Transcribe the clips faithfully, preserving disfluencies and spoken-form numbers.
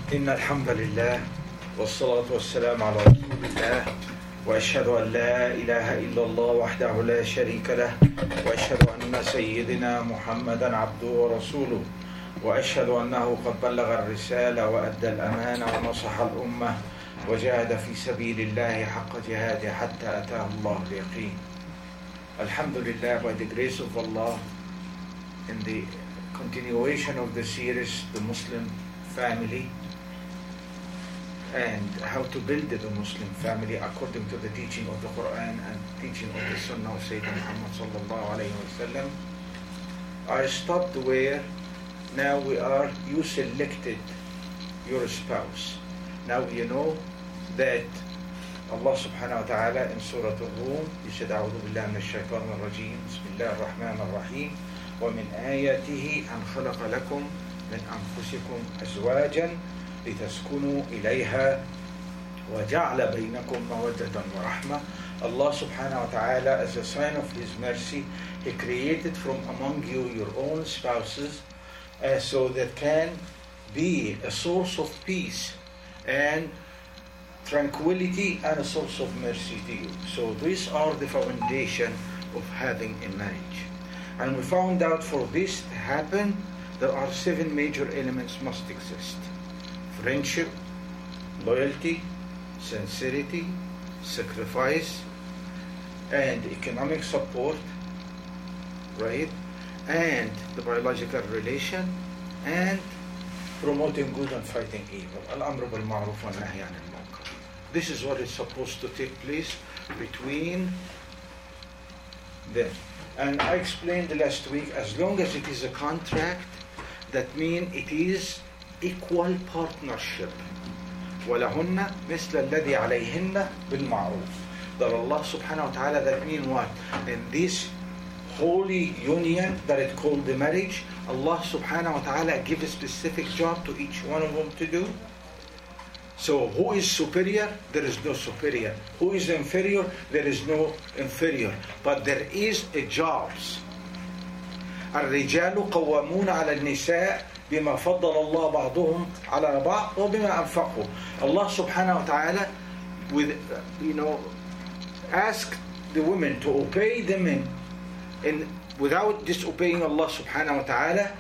إن الحمد لله والصلاة والسلام على رسول الله وأشهد أن لا إله إلا الله وحده لا شريك له وأشهد أن سيدنا محمدا عبده ورسوله وأشهد أنه قد بلغ الرسالة وأدى الأمانة ونصح الأمة وجاهد في سبيل الله حق جهاده حتى أتاه الله اليقين. Alhamdulillah, by the grace of Allah, in the continuation of the series, The Muslim Family, and how to build the Muslim family according to the teaching of the Quran and teaching of the Sunnah of Sayyidina Muhammad sallallahu alayhi wa sallam, I stopped where now we are, you selected your spouse. Now you know that Allah subhanahu wa ta'ala in Surah Al-Rum, He said, أعوذ بالله من الشيطان الرجيم بسم الله الرحمن الرحيم ومن آياته أن خلق لكم من أنفسكم أزواجا لتسكنوا إليها وجعل بينكم مودة ورحمة. Allah subhanahu wa ta'ala, as a sign of His mercy, He created from among you your own spouses uh, so that can be a source of peace and tranquility and a source of mercy to you. So these are the foundation of having a marriage. And we found out for this to happen, there are seven major elements must exist. Friendship, loyalty, sincerity, sacrifice, and economic support, right? And the biological relation, and promoting good and fighting evil. Al-amru bil-ma'ruf wa nahy anil munkar. This is what is supposed to take place between them. And I explained last week, as long as it is a contract, that means it is equal partnership. وَلَهُنَّ مِثْلَ الَّذِي عَلَيْهِنَّ بِالْمَعْرُوفِ. That Allah subhanahu wa ta'ala, that means what? In this holy union that is called the marriage, Allah subhanahu wa ta'ala give a specific job to each one of them to do. So who is superior? There is no superior. Who is inferior? There is no inferior. But there is a jobs. الرجال قوامون على النساء بما فضل الله بعضهم على بعض وبما أنفقوا. Allah subhanahu wa ta'ala, with you know, ask the women to obey the men, and without disobeying Allah subhanahu wa ta'ala,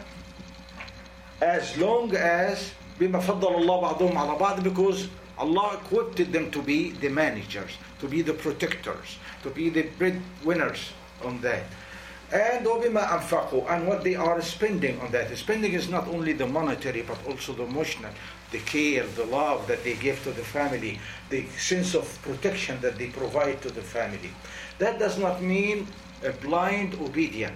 as long as بما فضل الله بعضهم على بعض, because Allah equipped them to be the managers, to be the protectors, to be the breadwinners on that. And وبما أنفقوا, and what they are spending on that. Spending is not only the monetary but also the emotional, the care, the love that they give to the family, the sense of protection that they provide to the family. That does not mean a blind obedience.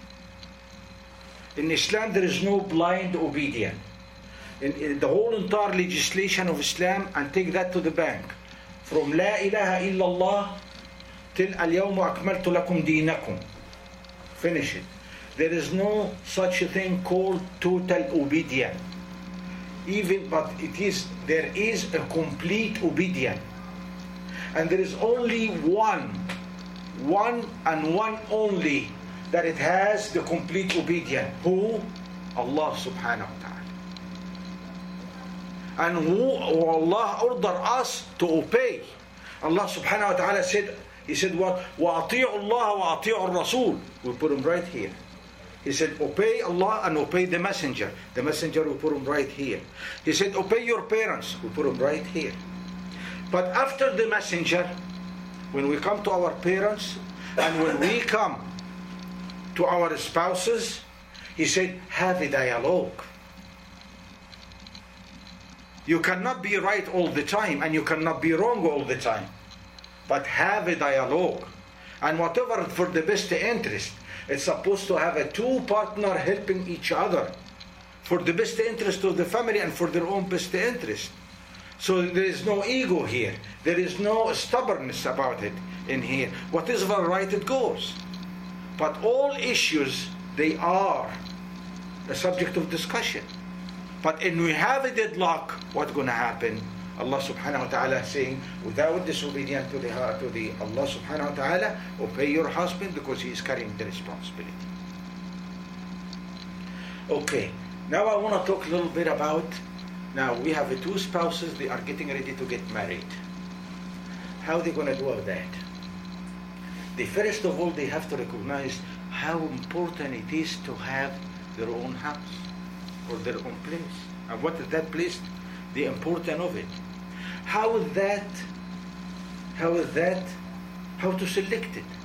In Islam there is no blind obedience. In, in the whole entire legislation of Islam, and take that to the bank, from لا إله إلا الله till اليوم أكملت لكم دينكم, finish it. There is no such a thing called total obedience. Even, but it is, there is a complete obedience. And there is only one, one and one only, that it has the complete obedience. Who? Allah subhanahu wa ta'ala. And who Allah ordered us to obey. Allah subhanahu wa ta'ala said, He said what? وَأَطِيعُوا اللَّهَ وَأَطِيعُوا الرَّسُولِ. We put him right here. He said, obey Allah and obey the messenger. The messenger, we put him right here. He said, obey your parents. We put him right here. But after the messenger, when we come to our parents, and when we come to our spouses, He said, have a dialogue. You cannot be right all the time, and you cannot be wrong all the time. But have a dialogue. And whatever for the best interest. It's supposed to have a two partner helping each other for the best interest of the family and for their own best interest. So there is no ego here. There is no stubbornness about it in here. What is right, it goes. But all issues, they are a subject of discussion. But when we have a deadlock, what's going to happen? Allah subhanahu wa ta'ala saying, without disobedience to the, to the Allah subhanahu wa ta'ala, obey your husband because he is carrying the responsibility. Okay, now I want to talk a little bit about Now we have two spouses, they are getting ready to get married. How are they going to do that? They, first of all, they have to recognize how important it is to have their own house or their own place. And what is that place? The importance of it. How is that? How is that? How to select it?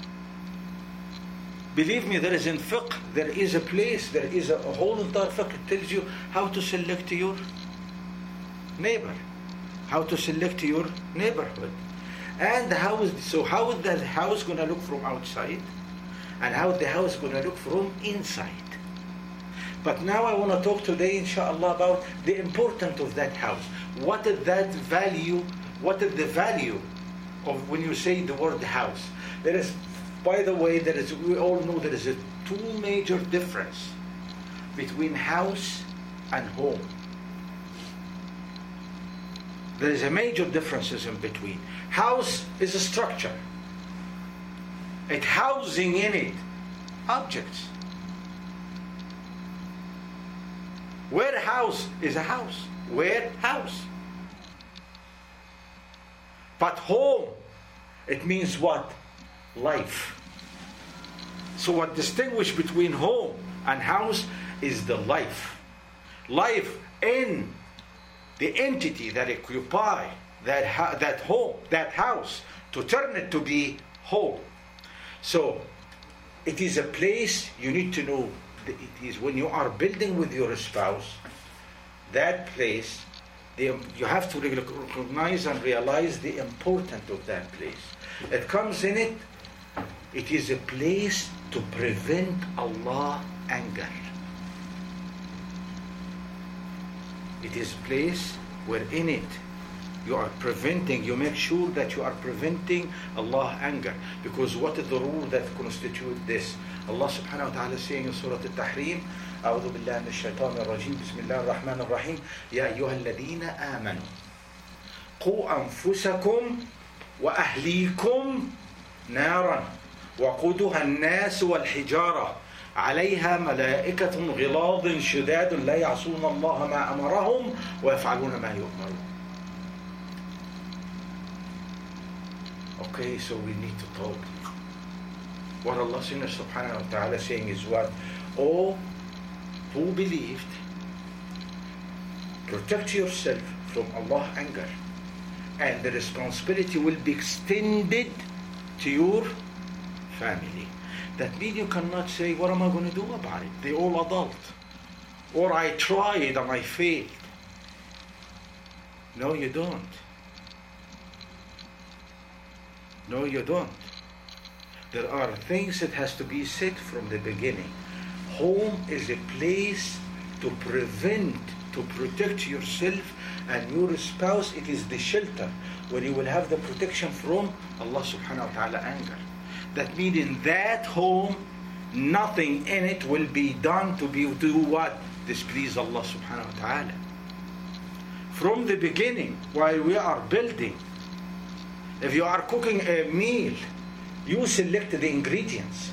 Believe me, there is in fiqh, there is a place, there is a, a whole entire fiqh that tells you how to select your neighbor, how to select your neighborhood. And how is, so how is the house going to look from outside? And how is the house going to look from inside? But now I want to talk today, inshallah, about the importance of that house. What is that value? What is the value of when you say the word house? There is, by the way, there is, we all know there is a two major difference between house and home. There is a major differences in between. House is a structure. It housing in it objects. Warehouse is a house. Warehouse. But home, it means what? Life. So what distinguishes between home and house is the life. Life in the entity that occupy that ha- that home, that house, to turn it to be home. So it is a place you need to know. It is when you are building with your spouse, that place, the, you have to recognize and realize the importance of that place. It comes in it, it is a place to prevent Allah anger. It is a place where in it you are preventing, you make sure that you are preventing Allah anger. Because what is the rule that constitutes this? Allah subhanahu wa ta'ala is saying in Surah Al-Tahrim, أعوذ بالله من الشيطان الرجيم بسم الله الرحمن الرحيم يا أيها الذين آمنوا قوا أنفسكم وأهليكم نارا وقودها الناس والحجارة عليها ملائكة غلاظ شداد لا يعصون الله ما أمرهم ويفعلون ما يؤمرون. Okay, so we need to talk. What Allah subhanahu wa ta'ala saying is what? Oh, who believed, protect yourself from Allah's anger, and the responsibility will be extended to your family. That means you cannot say, what am I going to do about it? They're all adult. Or I tried and I failed. No, you don't. No, you don't. There are things that has to be said from the beginning. Home is a place to prevent, to protect yourself and your spouse. It is the shelter where you will have the protection from Allah subhanahu wa ta'ala anger. That means in that home, nothing in it will be done to be do what? Displease Allah subhanahu wa ta'ala. From the beginning, while we are building, if you are cooking a meal, you select the ingredients.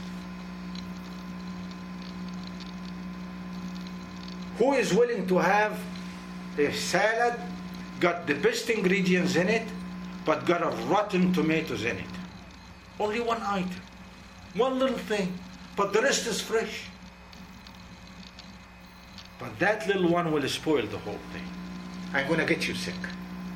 Who is willing to have a salad, got the best ingredients in it, but got a rotten tomatoes in it? Only one item, one little thing, but the rest is fresh. But that little one will spoil the whole thing. I'm going to get you sick.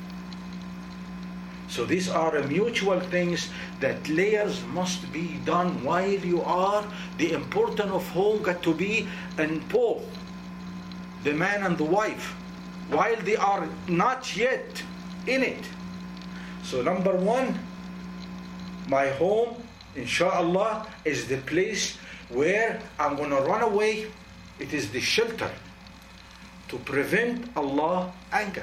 So these are mutual things that layers must be done while you are. The importance of home got to be in both the man and the wife while they are not yet in it. So number one, my home, inshallah, is the place where I'm going to run away. It is the shelter to prevent Allah anger.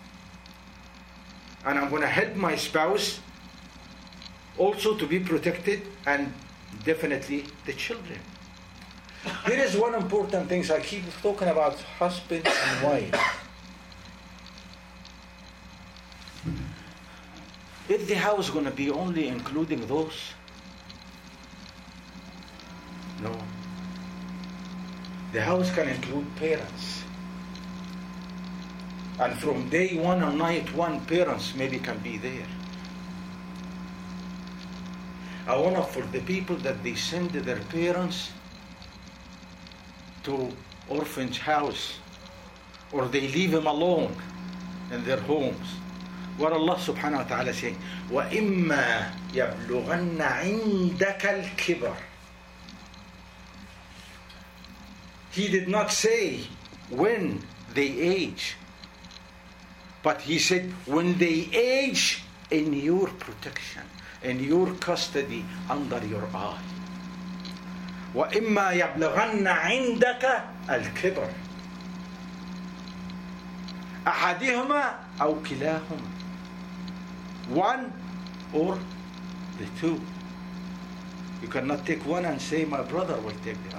And I'm going to help my spouse also to be protected, and definitely the children. Here is one important thing. I keep talking about husband and wife. Is the house going to be only including those? No. The house can include parents. And from day one and night one, parents maybe can be there. I want to, for the people that they send their parents to orphanage house, or they leave them alone in their homes. What Allah subhanahu wa ta'ala is saying, وَإِمَّا يَبْلُغَنَّ عِنْدَكَ الْكِبَرِ. He did not say when they age, but he said when they age in your protection, in your custody, under your eye. وَإِمَّا يَبْلُغَنَّ عِنْدَكَ الْكِبَرِ أَحَدِهُمَا أَوْ كِلَاهُمَا. One or the two. You cannot take one and say my brother will take the other.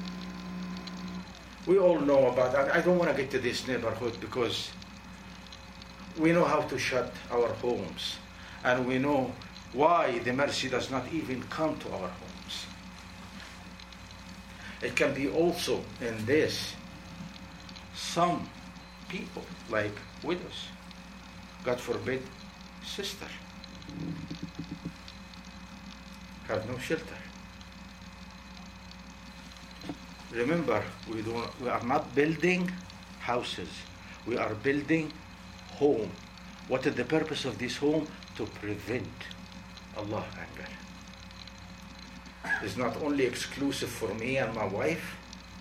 We all know about that. I don't want to get to this neighborhood because we know how to shut our homes, and we know why the mercy does not even come to our homes. It can be also in this, some people like widows, God forbid, sister, have no shelter. Remember, we don't, we are not building houses. We are building home. What is the purpose of this home? To prevent Allah's anger. It's not only exclusive for me and my wife,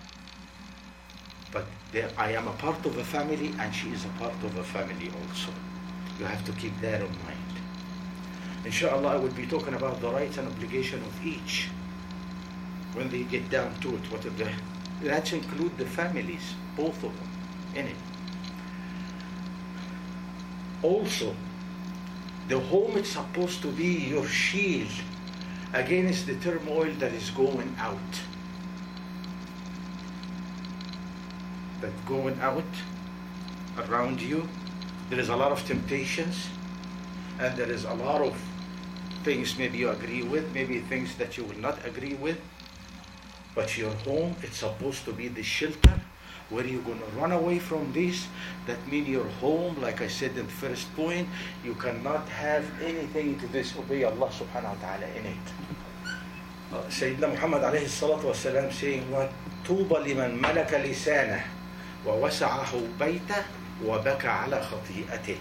but there, I am a part of a family and she is a part of a family also. You have to keep that in mind. Inshallah, I will be talking about the rights and obligation of each when they get down to it. What are the, that include the families, both of them, in it. Also, the home is supposed to be your shield against the turmoil that is going out. That going out around you, there is a lot of temptations, and there is a lot of things maybe you agree with, maybe things that you will not agree with. But your home, it's supposed to be the shelter where you're going to run away from this. That means your home, like I said in the first point, you cannot have anything to disobey Allah subhanahu wa ta'ala in it. Uh, Sayyidina Muhammad alayhi salatu wa salam saying, وَطُوبَ لِمَنْ مَلَكَ لِسَانَهُ وَوَسَعَهُ بَيْتَهُ وَبَكَى عَلَى خَطِيئَتِهِ.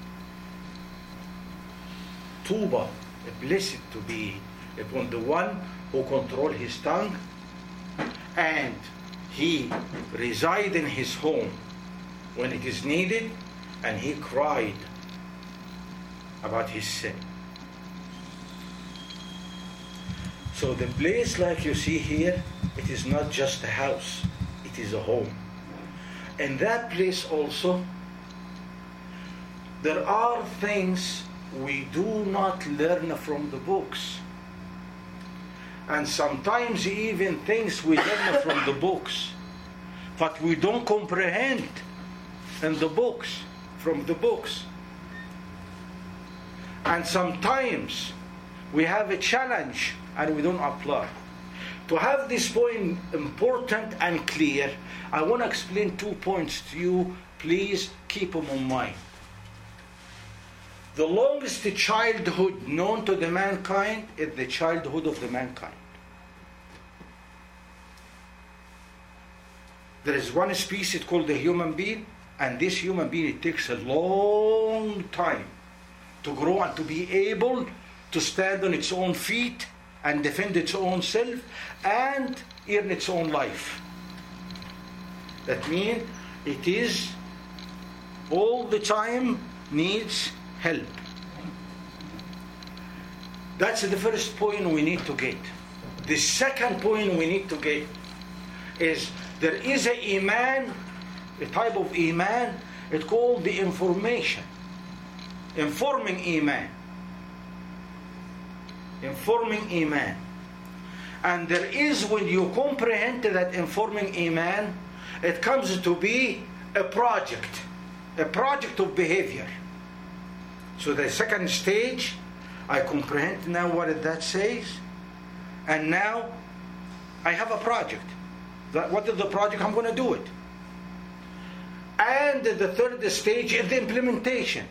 Tuba, blessed to be upon the one who control his tongue, and he reside in his home when it is needed, and he cried about his sin. So the place, like you see here, it is not just a house, it is a home. In that place also, there are things we do not learn from the books. And sometimes even things we learn from the books, but we don't comprehend in the books, from the books. And sometimes we have a challenge and we don't apply. To have this point important and clear, I want to explain two points to you. Please keep them in mind. The longest childhood known to the mankind is the childhood of the mankind. There is one species called the human being, and this human being, it takes a long time to grow and to be able to stand on its own feet and defend its own self and earn its own life. That means it is all the time needs help. That's the first point we need to get. The second point we need to get is there is a iman, a type of iman, it's called the information. Informing iman. Informing iman. And there is, when you comprehend that informing iman, it comes to be a project. A project of behavior. So the second stage, I comprehend now what that says, and now I have a project. That, what is the project? I'm going to do it. And the third stage is the implementation.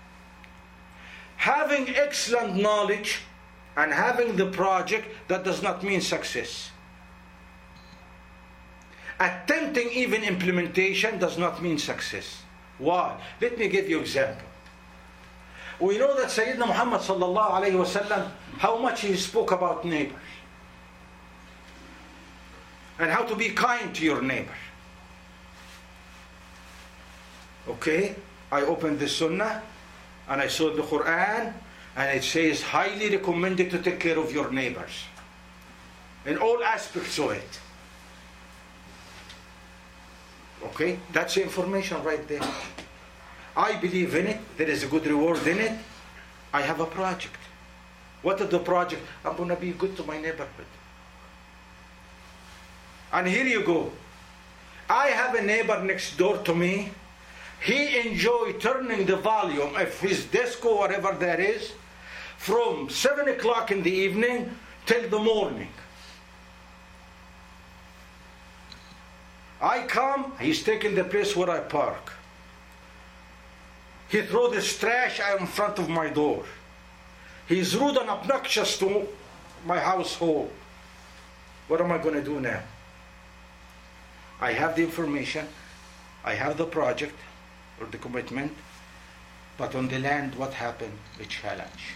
Having excellent knowledge and having the project, that does not mean success. Attempting even implementation does not mean success. Why? Let me give you an example. We know that Sayyidina Muhammad sallallahu alayhi wa sallam, how much he spoke about neighbor. And how to be kind to your neighbor. Okay? I opened the Sunnah and I saw the Quran and it says highly recommended to take care of your neighbors. In all aspects of it. Okay? That's the information right there. I believe in it. There is a good reward in it. I have a project. What is the project? I'm going to be good to my neighborhood. And here you go. I have a neighbor next door to me. He enjoys turning the volume of his disco, whatever that is, from seven o'clock in the evening till the morning. I come, he's taking the place where I park. He throws his trash out in front of my door. He's rude and obnoxious to my household. What am I going to do now? I have the information, I have the project or the commitment, but on the land, what happened? A challenge.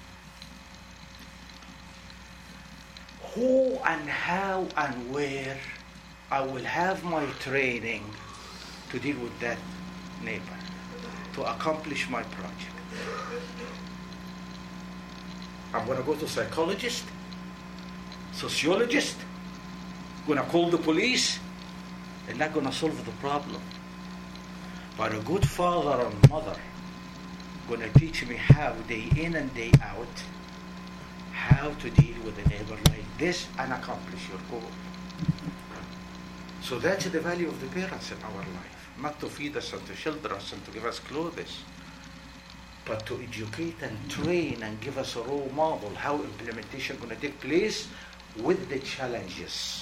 Who and how and where I will have my training to deal with that neighbor, to accomplish my project. I'm going to go to psychologist, sociologist, going to call the police. They're not going to solve the problem. But a good father and mother going to teach me how, day in and day out, how to deal with a neighbor like this and accomplish your goal. So that's the value of the parents in our life. Not to feed us and to shelter us and to give us clothes, but to educate and train and give us a role model how implementation is going to take place with the challenges.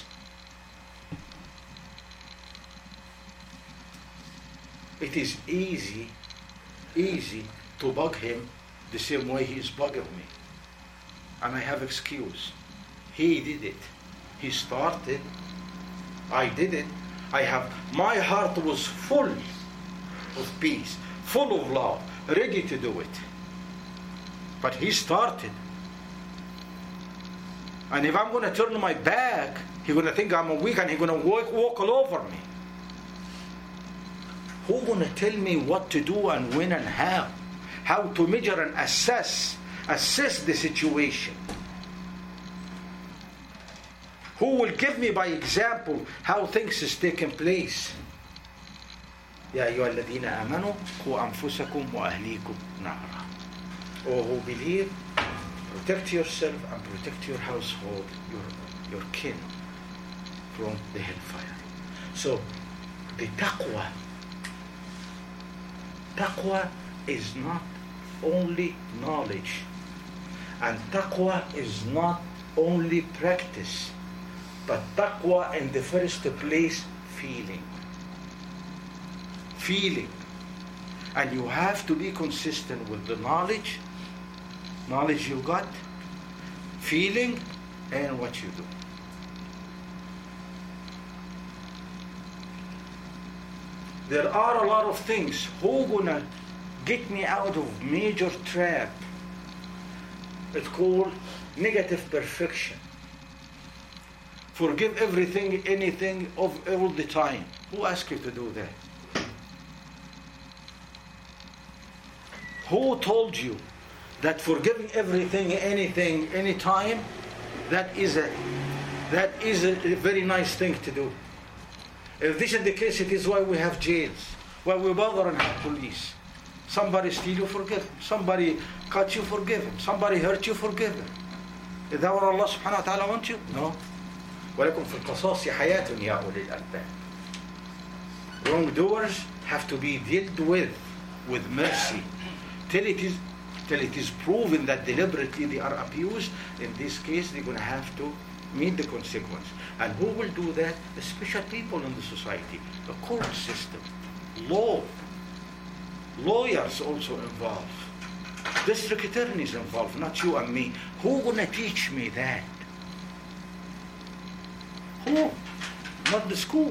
It is easy, easy to bug him the same way he is bugging me. And I have excuse. He did it. He started. I did it. I have, my heart was full of peace, full of love, ready to do it. But he started. And if I'm going to turn my back, he's going to think I'm weak and he's going to walk, walk all over me. Who's going to tell me what to do and when and how? How to measure and assess, assess the situation? Who will give me by example how things is taking place? يا أيها الذين آمنوا قوا أنفسكم وأهليكم نارا. Oh, who believe, protect yourself and protect your household, your, your kin from the hellfire. So, the taqwa, taqwa is not only knowledge, and taqwa is not only practice, but taqwa in the first place, feeling. Feeling. And you have to be consistent with the knowledge, knowledge you got, feeling, and what you do. There are a lot of things. Who gonna get me out of major trap? It's called negative perfection. Forgive everything, anything, of all the time. Who asked you to do that? Who told you that forgiving everything, anything, anytime, that is a that is a very nice thing to do? If this is the case, it is why we have jails, why we bother and have police. Somebody steal you, forgive him. Somebody cut you, forgive him. Somebody hurt you, forgive him. Is that what Allah subhanahu wa ta'ala wants you? No. وَلَكُمْ فِي الْقَصَاصِ حَيَاةٌ يَا أُولِي الْأَلْبَابِ. Wrongdoers have to be dealt with with mercy till it is till it is proven that deliberately they are abused. In this case, they're going to have to meet the consequence. And who will do that? The special people in the society, the court system. law. Lawyers also involved. District attorneys involved, not you and me. Who gonna teach me that? Who? Not the school.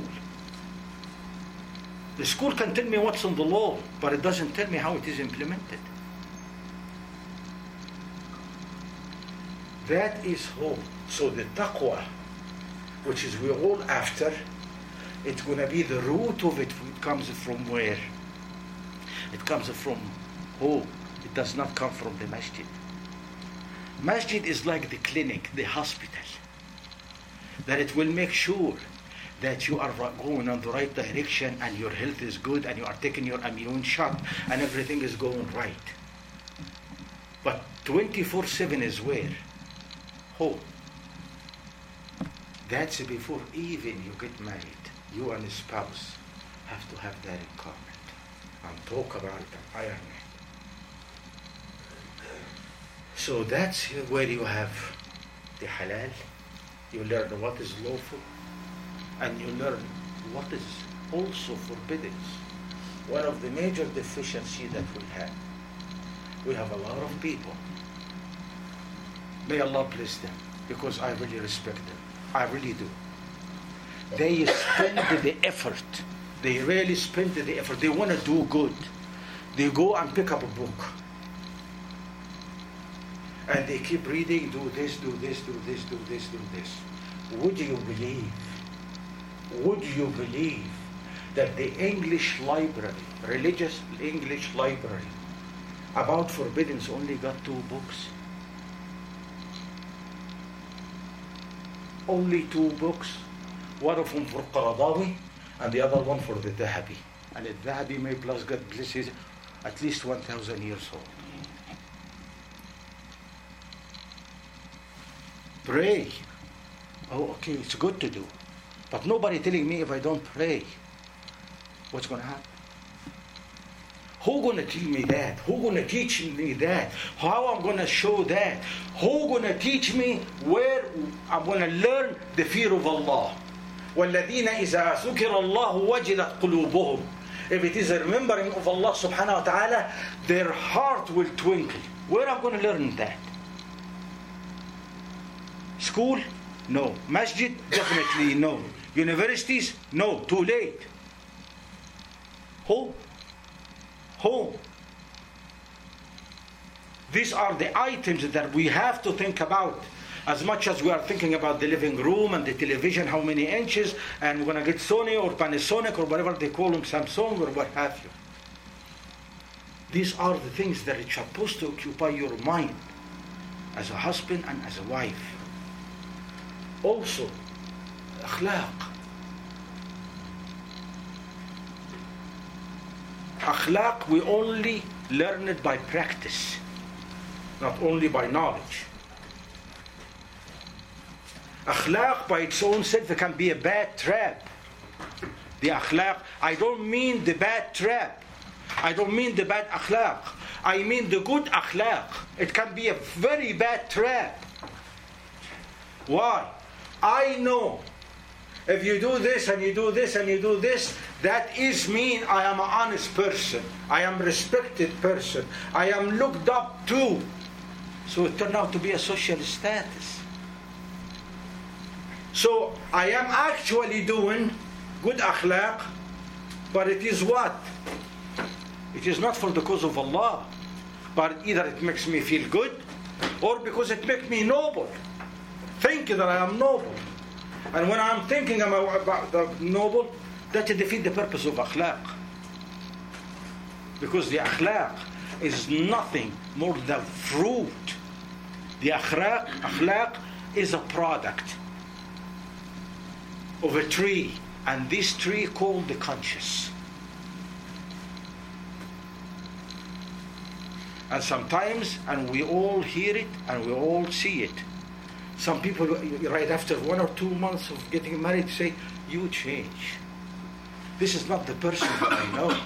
The school can tell me what's in the law, but it doesn't tell me how it is implemented. That is hope. So the taqwa, which is we're all after, it's going to be the root of it. It comes from where? It comes from hope. It does not come from the masjid. Masjid is like the clinic, the hospital. That it will make sure that you are going in the right direction and your health is good and you are taking your immune shot and everything is going right. But twenty-four seven is where? Home. That's before even you get married. You and the spouse have to have that in common and talk about it and iron it. So that's where you have the halal. You learn what is lawful and you learn what is also forbidden. One of the major deficiencies that we have, we have a lot of people. May Allah bless them, because I really respect them. I really do. They spend the effort. They really spend the effort. They want to do good. They go and pick up a book. And they keep reading, do this, do this, do this, do this, do this. Would you believe, would you believe that the English library, religious English library, about forbiddance only got two books? Only two books. One of them for Qaradawi and the other one for the Dhahabi. And the Dhahabi, may plus God bless his, at least one thousand years old. Pray. Oh, okay, it's good to do. But nobody telling me if I don't pray, what's going to happen? Who going to tell me that? Who going to teach me that? How I'm going to show that? Who going to teach me where I'm going to learn the fear of Allah? وَالَّذِينَ إِذَا ذُكِرَ اللَّهُ وَجِلَتْ قُلُوبُهُم. If it is a remembering of Allah subhanahu wa ta'ala, their heart will twinkle. Where am I going to learn that? School? No. Masjid? Definitely no. Universities? No. Too late. Who? Who? These are the items that we have to think about. As much as we are thinking about the living room and the television, how many inches, and we're going to get Sony or Panasonic or whatever they call them, Samsung or what have you. These are the things that are supposed to occupy your mind as a husband and as a wife. Also, akhlaq. Akhlaq, we only learn it by practice, not only by knowledge. Akhlaq by its own self can be a bad trap. The akhlaq, I don't mean the bad trap. I don't mean the bad akhlaq. I mean the good akhlaq. It can be a very bad trap. Why? I know if you do this and you do this and you do this, that is mean I am an honest person. I am a respected person. I am looked up to. So it turned out to be a social status. So I am actually doing good akhlaq, but it is what? It is not for the cause of Allah, but either it makes me feel good or because it makes me noble. Think that I am noble. And when I'm thinking about the noble, that defeats the purpose of akhlaq. Because the akhlaq is nothing more than fruit. The akhlaq, akhlaq is a product of a tree, and this tree called the conscious. And sometimes, and we all hear it and we all see it, some people right after one or two months of getting married say, you change. This is not the person that I know.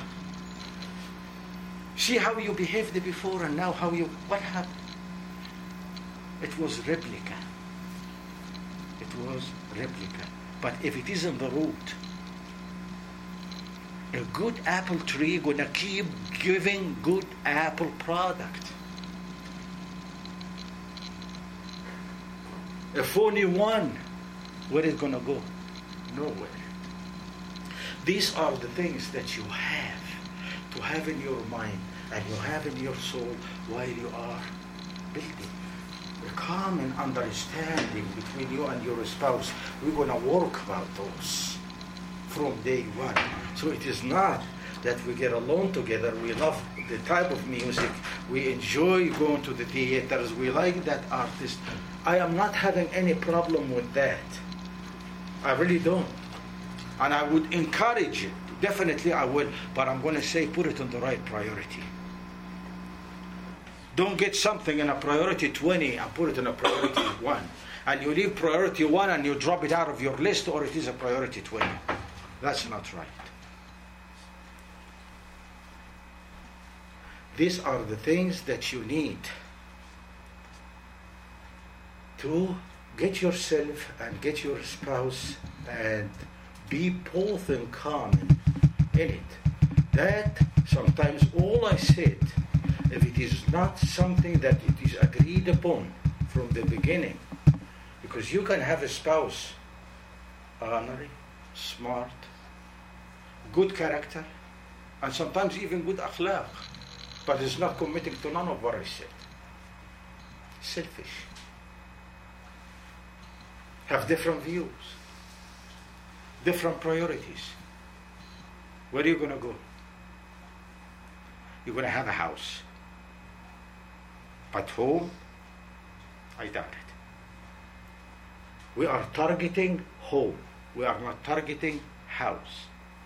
See how you behaved before and now how you, what happened? It was replica. It was replica. But if it isn't the root, a good apple tree gonna keep giving good apple product. If only one, where is it gonna go? Nowhere. These are the things that you have to have in your mind and you have in your soul while you are building. A common understanding between you and your spouse. We're going to work about those from day one. So it is not that we get along together, we love the type of music, we enjoy going to the theaters, we like that artist. I am not having any problem with that. I really don't. And I would encourage it. Definitely I will. But I'm going to say put it on the right priority. Don't get something in a priority twenty and put it in a priority one. And you leave priority one and you drop it out of your list, or it is a priority twenty. That's not right. These are the things that you need to get yourself and get your spouse and be both in common in it. That sometimes all I said, if it is not something that it is agreed upon from the beginning, because you can have a spouse honorary, smart, good character, and sometimes even good akhlaq, but is not committing to none of what I said. Selfish. Have different views, different priorities. Where are you going to go? You're going to have a house. But home, I doubt it. We are targeting home. We are not targeting house.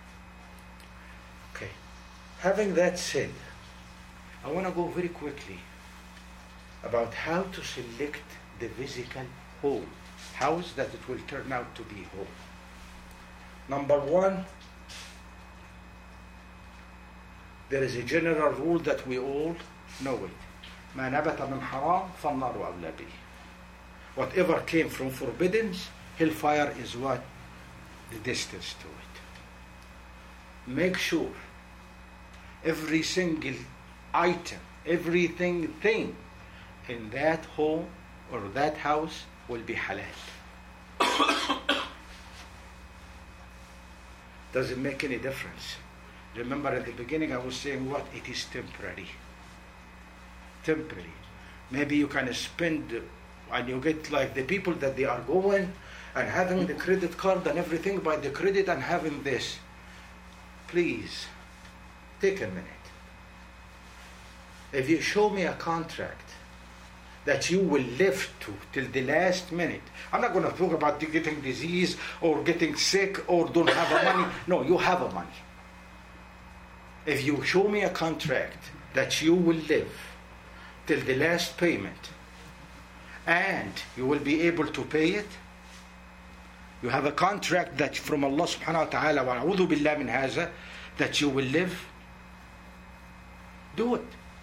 Okay. Having that said, I want to go very quickly about how to select the physical home. House that it will turn out to be home. Number one, there is a general rule that we all know it. ما نبت من حرام فالنار أولى به. Whatever came from forbiddens, hellfire is what? The distance to it. Make sure every single item, everything thing in that home or that house will be halal. Doesn't make any difference. Remember at the beginning I was saying what? It is temporary. Temporary. Maybe you can spend and you get like the people that they are going and having the credit card and everything by the credit and having this. Please, take a minute. If you show me a contract that you will live to till the last minute. I'm not going to talk about getting disease or getting sick or don't have a money. No, you have a money. If you show me a contract that you will live till the last payment and you will be able to pay it, you have a contract that from Allah subhanahu wa ta'ala wa a'udhu billah min haza, that you will live, do it.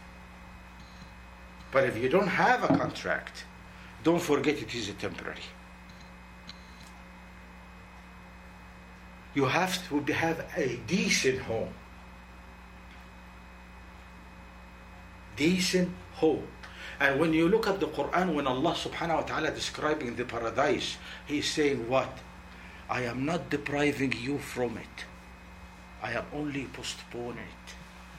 But if you don't have a contract, don't forget it is a temporary. You have to have a decent home. Decent home. And when you look at the Quran, when Allah subhanahu wa ta'ala describing the paradise, He's saying what? I am not depriving you from it. I am only postponing it.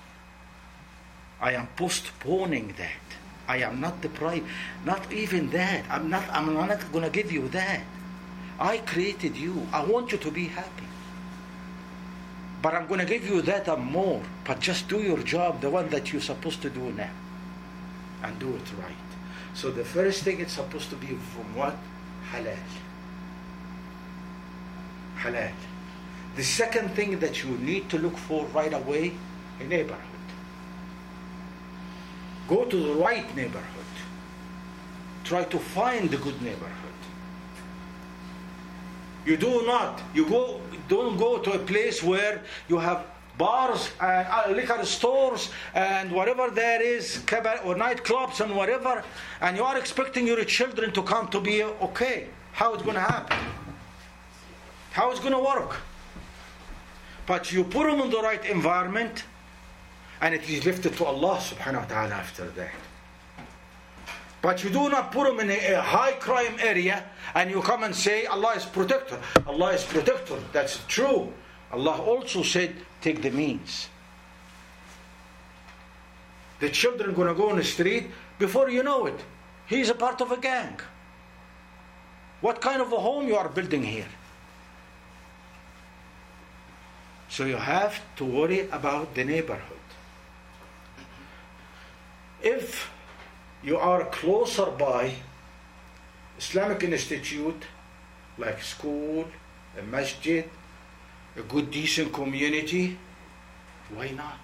I am postponing that. I am not deprived. Not even that. I'm not, I'm not going to give you that. I created you. I want you to be happy. But I'm going to give you that and more. But just do your job, the one that you're supposed to do now. And do it right. So the first thing it's supposed to be from what? Halal. Halal. The second thing that you need to look for right away, a neighborhood. Go to the right neighborhood. Try to find the good neighborhood. You do not, you go, don't go to a place where you have bars and uh, liquor stores and whatever there is, or nightclubs and whatever, and you are expecting your children to come to be okay. How it's going to happen? How it's going to work? But you put them in the right environment, and it is lifted to Allah subhanahu wa ta'ala after that. But you do not put them in a, a high crime area, and you come and say, Allah is protector. Allah is protector. That's true. Allah also said, take the means. The children are going to go on the street, before you know it, he's a part of a gang. What kind of a home you are building here? So you have to worry about the neighborhood. If you are closer by Islamic institute, like school, a masjid, a good decent community, why not?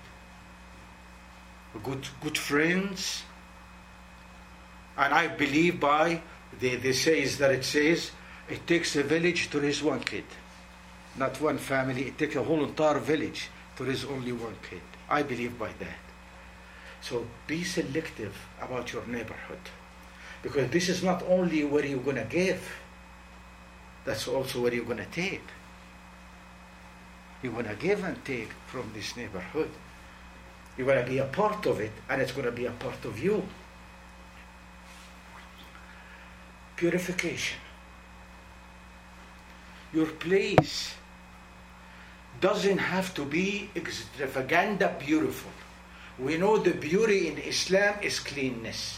Good, good friends. And I believe by the, the says that it says, it takes a village to raise one kid. Not one family, it takes a whole entire village to raise only one kid. I believe by that. So be selective about your neighborhood. Because this is not only where you're going to give, that's also where you're going to take. You're going to give and take from this neighborhood. You're going to be a part of it, and it's going to be a part of you. Purification. Your place doesn't have to be extravagant beautiful. We know the beauty in Islam is cleanness.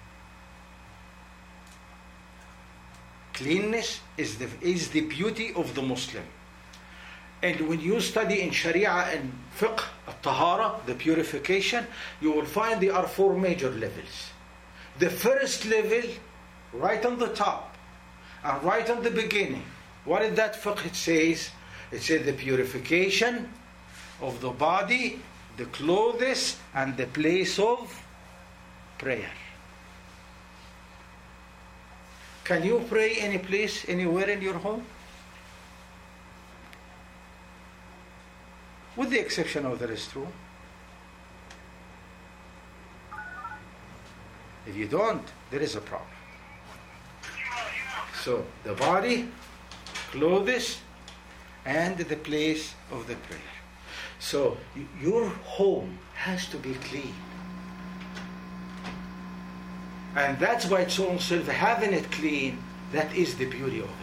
Cleanness is the, is the beauty of the Muslim. And when you study in Sharia and Fiqh, Tahara, the purification, you will find there are four major levels. The first level, right on the top, and right on the beginning, what is that fiqh? It says, it says the purification of the body, the clothes, and the place of prayer. Can you pray any place, anywhere in your home? With the exception of the restroom. If you don't, there is a problem. So, the body, clothes, and the place of the prayer. So, your home has to be clean. And that's why it's also having it clean, that is the beauty of it.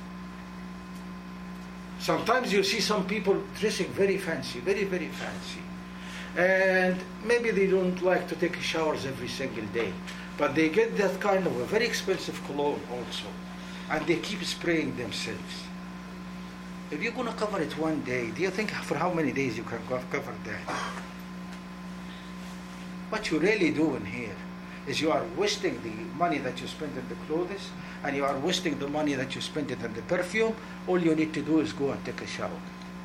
Sometimes you see some people dressing very fancy, very, very fancy. And maybe they don't like to take showers every single day. But they get that kind of a very expensive cologne also. And they keep spraying themselves. If you're going to cover it one day, do you think for how many days you can cover that? What you're really doing here is you are wasting the money that you spend on the clothes, and you are wasting the money that you spend it on the perfume. All you need to do is go and take a shower.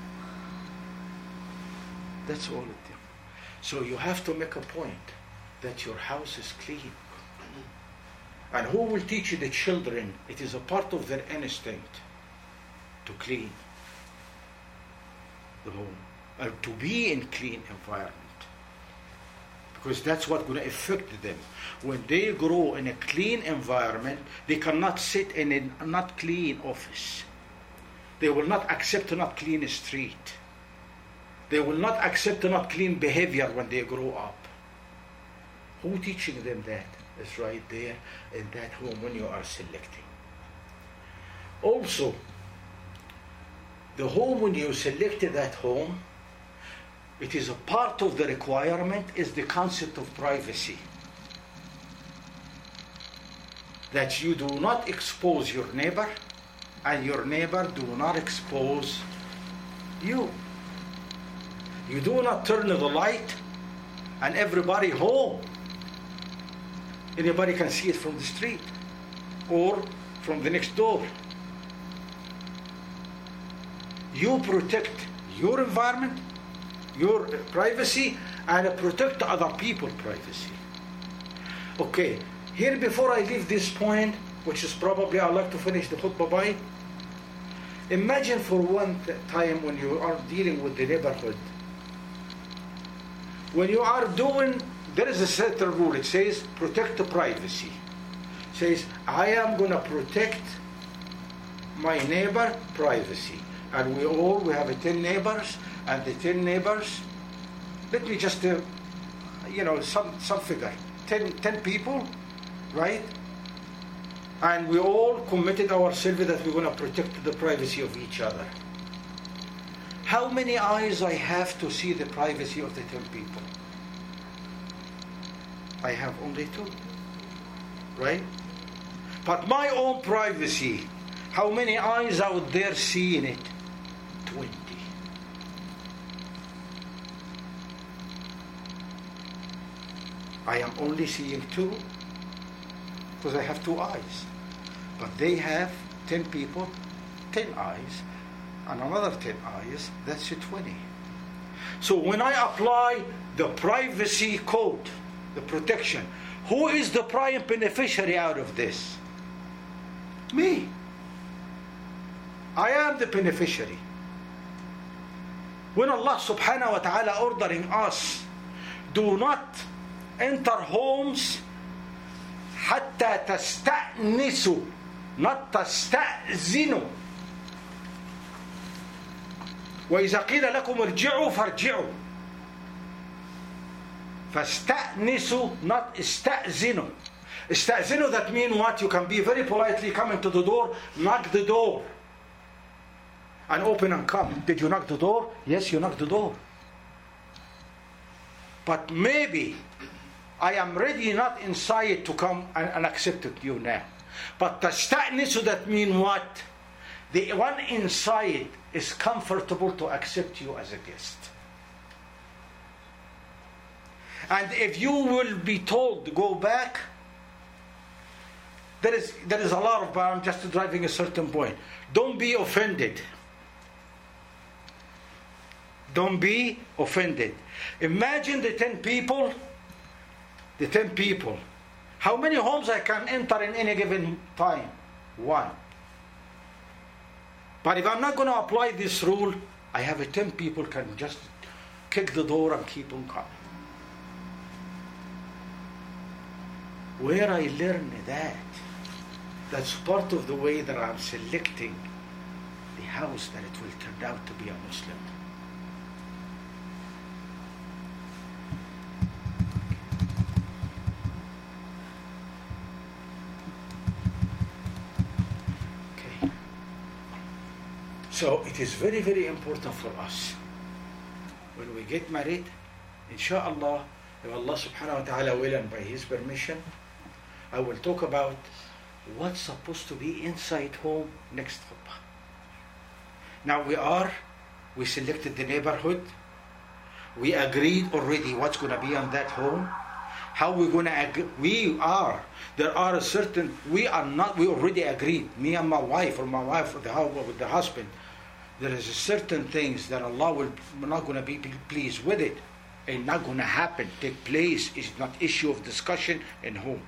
That's all it is. So you have to make a point that your house is clean. And who will teach you the children? It is a part of their instinct to clean the home, or to be in clean environment. Because that's what's going to affect them. When they grow in a clean environment, they cannot sit in a not clean office. They will not accept a not clean street. They will not accept a not clean behavior when they grow up. Who teaching them that? It's right there in that home when you are selecting. Also, the home, when you selected that home, it is a part of the requirement is the concept of privacy. That you do not expose your neighbor, and your neighbor do not expose you. You do not turn the light and everybody home. Anybody can see it from the street or from the next door. You protect your environment, your privacy, and protect other people's privacy. Okay, here before I leave this point, which is probably I'd like to finish the khutbah by, imagine for one time when you are dealing with the neighborhood, when you are doing, there is a certain rule, it says protect the privacy. It says, I am going to protect my neighbor privacy. And we all, we have ten neighbors, and the ten neighbors, let me just, uh, you know, some, some figure, ten, ten people, right? And we all committed ourselves that we're going to protect the privacy of each other. How many eyes I have to see the privacy of the ten people? I have only two, right? But my own privacy, how many eyes out there seeing it? twenty. I am only seeing two because I have two eyes. But they have ten people, ten eyes, and another ten eyes, that's twenty. So when I apply the privacy code, the protection, who is the prime beneficiary out of this? Me. I am the beneficiary. When Allah subhanahu wa ta'ala ordering us, do not enter homes حتى تستأنسوا, not تستأذنوا. وإذا قيل لكم ارجعوا فارجعوا. فاستأنسوا, not استأذنوا. استأذنوا, that means what? You can be very politely coming to the door, knock the door, and open and come. Did you knock the door? Yes, you knocked the door. But maybe I am ready not inside to come and, and accept you now. But تستأنسوا, that means what? The one inside is comfortable to accept you as a guest. And if you will be told to go back, there is there is a lot of, but I'm just driving a certain point. Don't be offended. Don't be offended. Imagine the ten people, the ten people. How many homes I can enter in any given time? One. But if I'm not going to apply this rule, I have a ten people can just kick the door and keep on coming. Where I learned that, that's part of the way that I'm selecting the house that it will turn out to be a Muslim. Okay. So it is very, very important for us when we get married, inshallah, if Allah subhanahu wa ta'ala will and by His permission, I will talk about what's supposed to be inside home next khutbah. Now we are, we selected the neighborhood. We agreed already what's going to be on that home. How we're going to agree. We are, there are a certain, we are not, we already agreed. Me and my wife, or my wife with the, with the husband. There is a certain things that Allah will not going to be pleased with it. And not going to happen, take place, is not issue of discussion in home.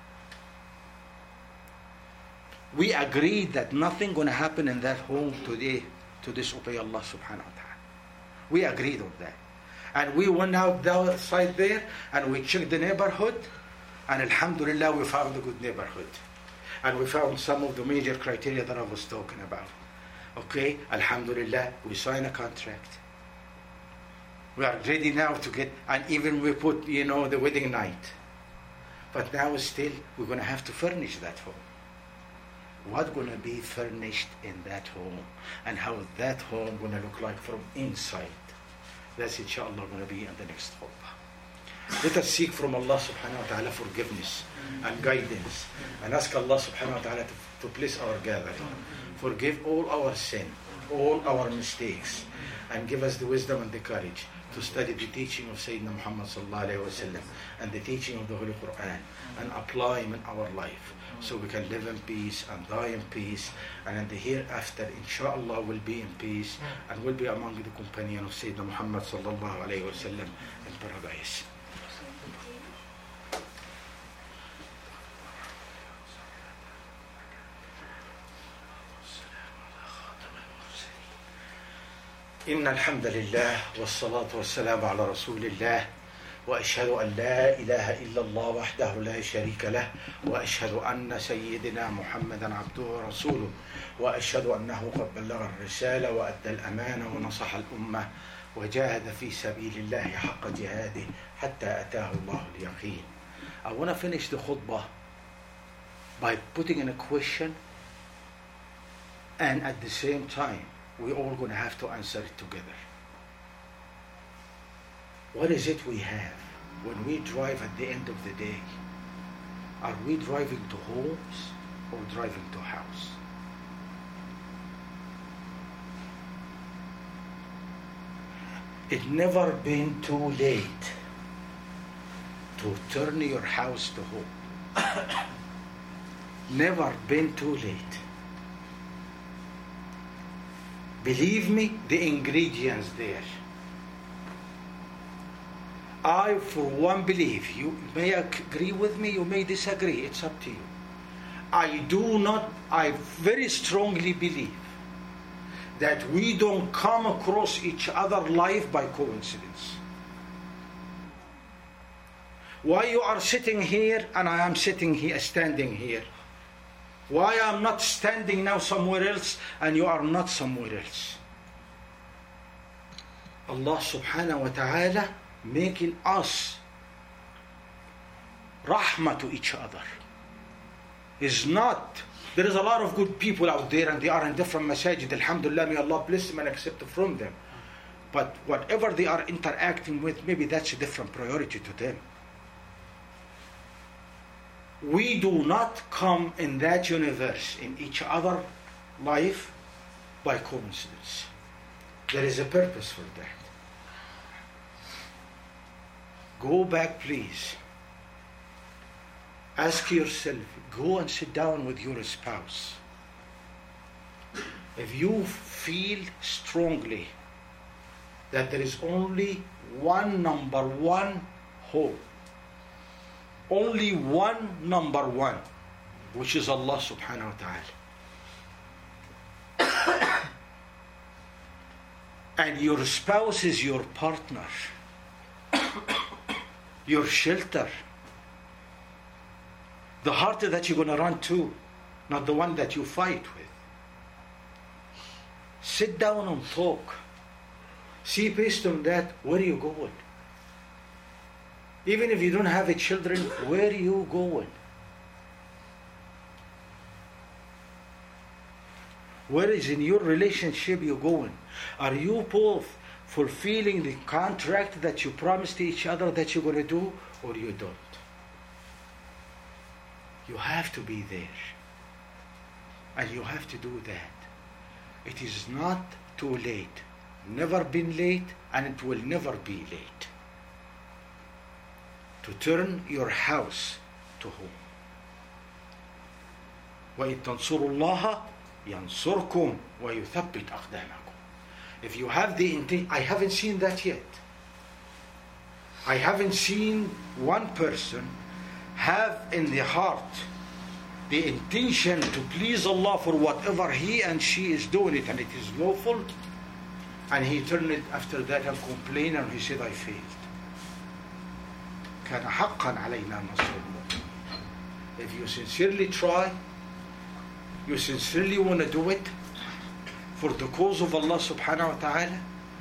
We agreed that nothing going to happen in that home today to disobey Allah subhanahu wa ta'ala. We agreed on that. And we went out outside there and we checked the neighborhood, and alhamdulillah we found a good neighborhood. And we found some of the major criteria that I was talking about. Okay, alhamdulillah, we signed a contract. We are ready now to get, and even we put, you know, the wedding night. But now still, we're going to have to furnish that home. What's going to be furnished in that home? And how that home going to look like from inside? That's inshallah going to be in the next khutbah. Let us seek from Allah subhanahu wa ta'ala forgiveness and guidance. And ask Allah subhanahu wa ta'ala to, to bless our gathering. Forgive all our sin, all our mistakes. And give us the wisdom and the courage to study the teaching of Sayyidina Muhammad sallallahu alayhi wa sallam and the teaching of the Holy Quran and apply them in our life so we can live in peace and die in peace, and in the hereafter inshallah will be in peace and will be among the companion of Sayyidina Muhammad sallallahu alayhi wa sallam in paradise. إن الحمد لله والصلاة والسلام على رسول الله وأشهد أن لا إله إلا الله وحده لا شريك له وأشهد أن سيدنا محمدا عبده ورسوله وأشهد أنه قد بلغ الرسالة وأدى الأمانة ونصح الأمة وجاهد في سبيل الله حق جهاده حتى أتاه الله اليقين. I want to finish the khutbah by putting in a question, and at the same time we're all going to have to answer it together. What is it we have when we drive at the end of the day? Are we driving to homes or driving to house? It's never been too late to turn your house to home. Never been too late. Believe me, the ingredients there. I, for one, believe. You may agree with me, you may disagree. It's up to you. I do not, I very strongly believe that we don't come across each other life by coincidence. Why you are sitting here and I am sitting here, standing here? Why I'm not standing now somewhere else and you are not somewhere else? Allah subhanahu wa ta'ala making us rahmah to each other. Is not, there is a lot of good people out there and they are in different masajid. Alhamdulillah, may Allah bless them and accept from them. But whatever they are interacting with, maybe that's a different priority to them. We do not come in that universe, in each other life, by coincidence. There is a purpose for that. Go back, please. Ask yourself, go and sit down with your spouse. If you feel strongly that there is only one number one hope, only one number one, which is Allah subhanahu wa ta'ala. And your spouse is your partner, your shelter, the heart that you're going to run to, not the one that you fight with. Sit down and talk. See, based on that, where are you going? Even if you don't have a children, where are you going? Where is in your relationship you going? Are you both fulfilling the contract that you promised each other that you're going to do, or you don't? You have to be there. And you have to do that. It is not too late. Never been late, and it will never be late to turn your house to home. وَإِن تَنْصُرُوا اللَّهَ يَنْصُرْكُمْ وَيُثَبِّتْ أَقْدَامَكُمْ. If you have the intent, I haven't seen that yet. I haven't seen one person have in the heart the intention to please Allah for whatever he and she is doing it, and it is lawful, and he turned it after that and complained and he said, I failed. كان حقا علينا نصر المؤمنين. If you sincerely try, you sincerely want to do it for the cause of Allah subhanahu wa ta'ala,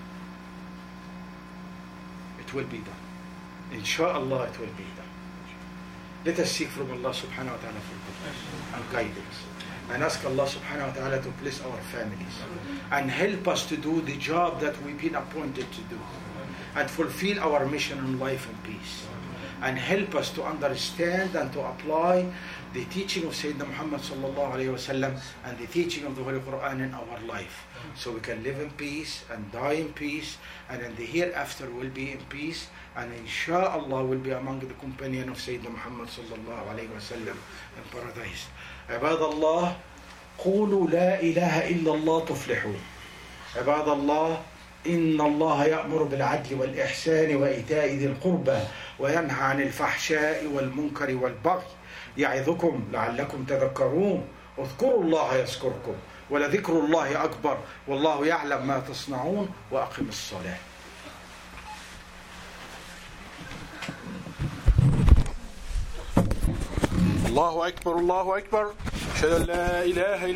it will be done. Insha'Allah, it will be done. Let us seek from Allah subhanahu wa ta'ala for goodness and guidance, and ask Allah subhanahu wa ta'ala to bless our families and help us to do the job that we've been appointed to do, and fulfill our mission in life and peace, and help us to understand and to apply the teaching of Sayyidina Muhammad sallallahu alayhi wa sallam and the teaching of the Holy Quran in our life, so we can live in peace and die in peace, and in the hereafter will be in peace, and insha'Allah will be among the companion of Sayyidina Muhammad sallallahu alayhi wa sallam in paradise. عباد الله قولوا لا إله إلا الله تفلحون. عباد الله إن الله يأمر بالعدل والإحسان وإيتاء ذي القربى وينهى عن الفحشاء والمنكر والبغي يعظكم لعلكم تذكرون. اذكروا الله يذكركم ولذكر الله أكبر والله يعلم ما تصنعون وأقم الصلاة. الله أكبر الله أكبر. أشهد أن لا إله إلا